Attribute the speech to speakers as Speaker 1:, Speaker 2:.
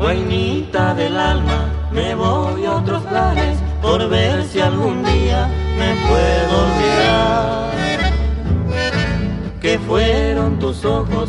Speaker 1: guainita del alma, me voy a otros lares por ver si algún día me puedo olvidar. Que fueron tus ojos